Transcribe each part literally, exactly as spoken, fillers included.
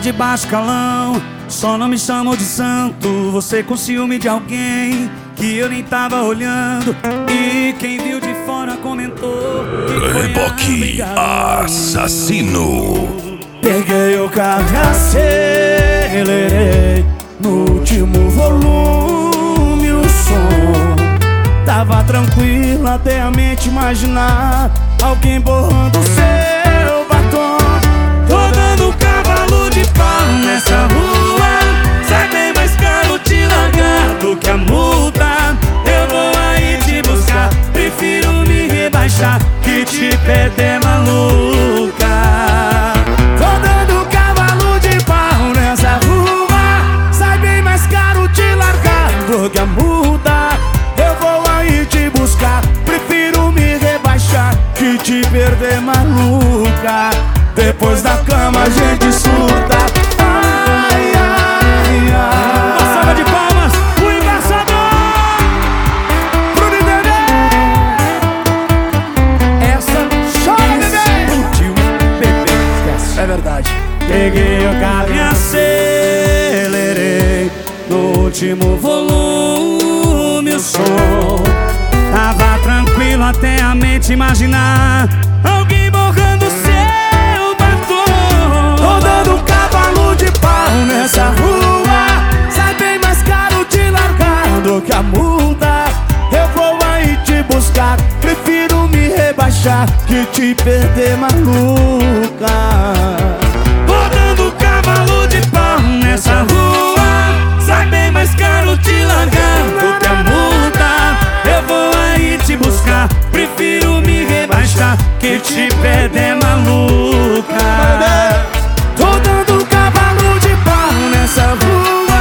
de baixo calão, só não me chamam de santo. Você com ciúme de alguém que eu nem tava olhando, e quem viu de fora comentou que foi Reboque assassino. Peguei o carro e acelerei no último volume o som. Tava tranquilo até a mente imaginar alguém borrando seu batom. Tô dando cavalo de pau nessa rua, sai bem mais caro te largar do que a multa. Eu vou aí te buscar, prefiro me rebaixar que te perder, maluca. Tô dando cavalo de pau nessa rua, sai bem mais caro te largar do que a multa. Eu vou aí te buscar, prefiro me rebaixar que te perder, maluca. Depois da cama a gente surta. Ai, ai, ai. Uma salva de palmas, o embaixador Bruno Dedé. Essa chora, bebê. Explodiu, bebê, esquece. É verdade. Peguei o carro e acelerei no último volume o som. Tava tranquilo até a mente imaginar alguém borrando seu batom. Tô dando cavalo de pau nessa rua, sai bem mais caro te largar do que a multa. Eu vou aí te buscar, prefiro me rebaixar que te perder, maluca. Tô dando cavalo de pau nessa rua, sai bem mais caro te largar do que a multa. Eu vou aí te buscar, prefiro me rebaixar que te perder, maluca. Tô dando cavalo de pau nessa rua,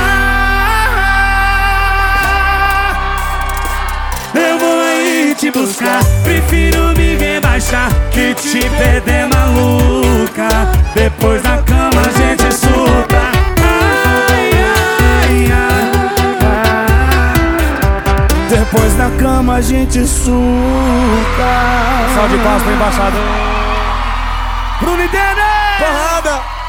eu vou aí te buscar, prefiro me rebaixar que te perder, maluca. Depois da cama a gente surta. Depois da cama a gente surta. Salve de palmas pro embaixador Bruno Dedé. Porrada.